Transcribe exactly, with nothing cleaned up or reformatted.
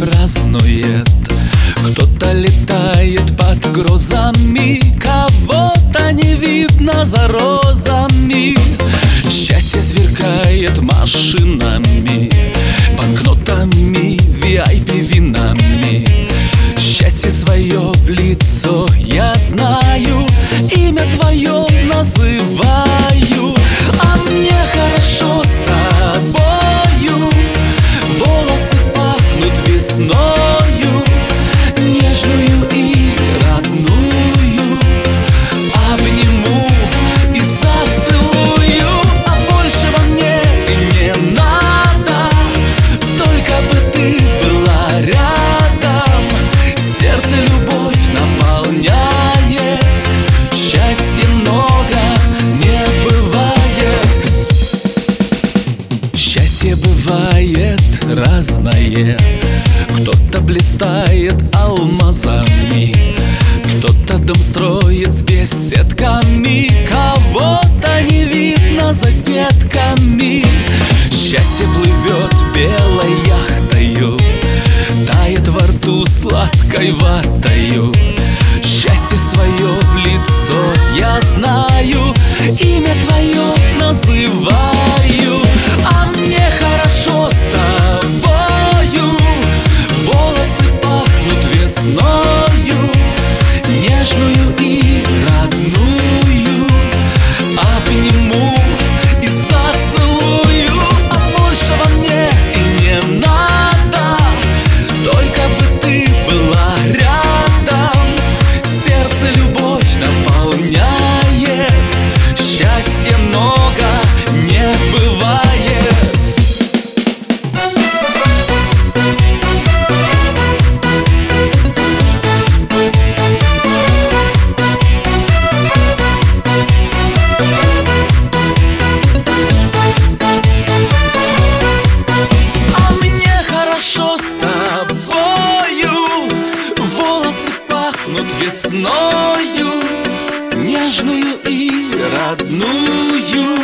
празднует, кто-то летает под грозами, кого-то не видно за розами. Счастье сверкает машинами, банкнотами, ви ай пи винами. Счастье свое в лицо я знаю, имя твое называю. А мне хорошо с тобою, волосы пахнут весною, нежную и родную. Обниму и зацелую, а большего мне и не надо, только бы ты была рядом. Сердце любовь наполняет, счастья много не бывает. Счастье бывает разное, кто-то блистает алмазами, кто-то дом строит с беседками, кого-то не видно за детками. Счастье плывет белой яхтою, тает во рту сладкой ватою. Счастье свое в лицо я знаю, имя твое называю. А мне хорошо с тобою, волосы пахнут весною, нежную и родную. Обниму и зацелую, а большего мне и не надо, только бы ты была рядом. Сердце любовь наполняет, счастья много не бывает. А мне хорошо с тобою, волосы пахнут весною, нежную и родную.